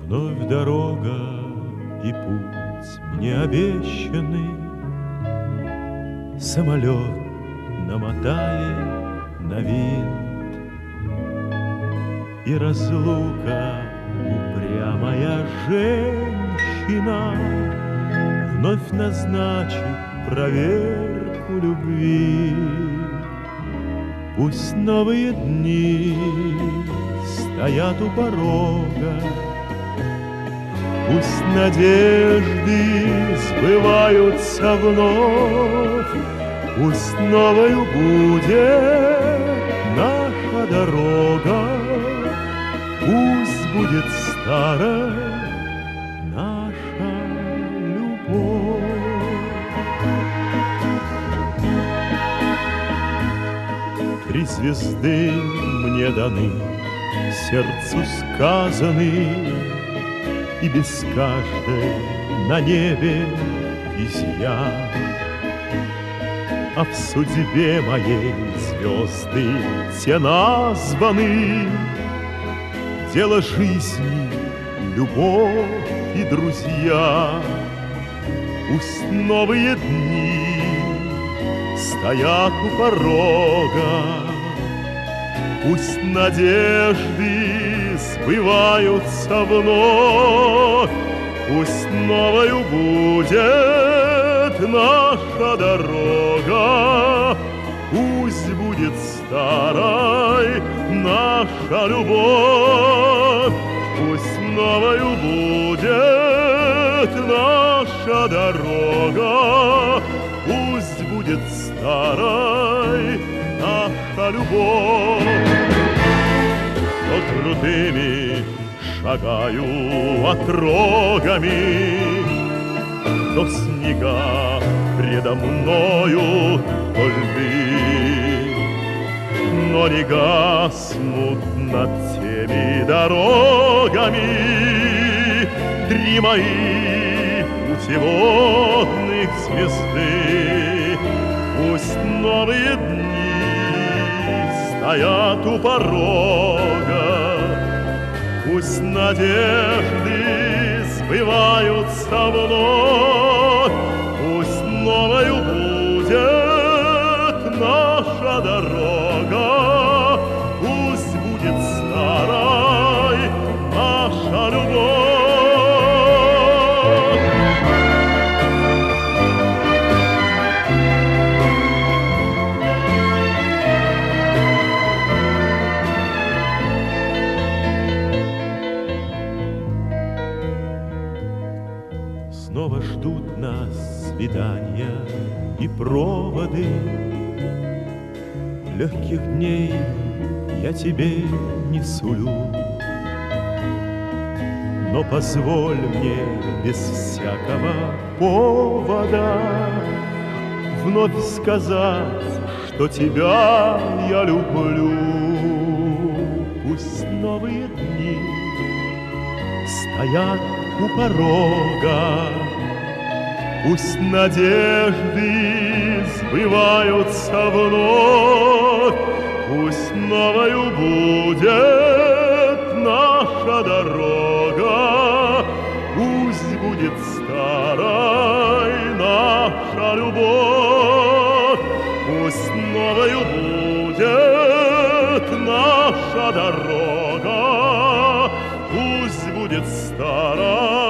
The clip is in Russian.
Вновь дорога и путь мне обещанный, самолет намотает на винт, и разлука упрямая женщина вновь назначит проверку любви. Пусть новые дни стоят у порога, пусть надежды сбываются вновь, пусть новою будет наша дорога, пусть будет старой наша любовь. Три звезды мне даны, сердцу сказаны, и без каждой на небе изъян. А в судьбе моей звезды те названы. Дело жизни, любовь и друзья. Пусть новые дни стоят у порога, пусть надежды сбываются вновь, пусть новою будет наша дорога, пусть будет старой наша любовь, пусть новою будет наша дорога, пусть будет старой наша любовь. То крутыми шагаю отрогами, то снега предо мною, то льды, но не гаснут над теми дорогами три мои путеводных звезды. Пусть новые дни стоят у порога, пусть надежды сбываются вновь, пусть новою будет наша дорога, пусть будет старой наша любовь. Снова ждут нас свидания и проводы. Легких дней я тебе не сулю, но позволь мне без всякого повода вновь сказать, что тебя я люблю. Пусть новые дни стоят у порога, пусть надежды сбываются вновь, пусть новою будет наша дорога, пусть будет старой наша любовь, пусть новою будет наша дорога, пусть будет старой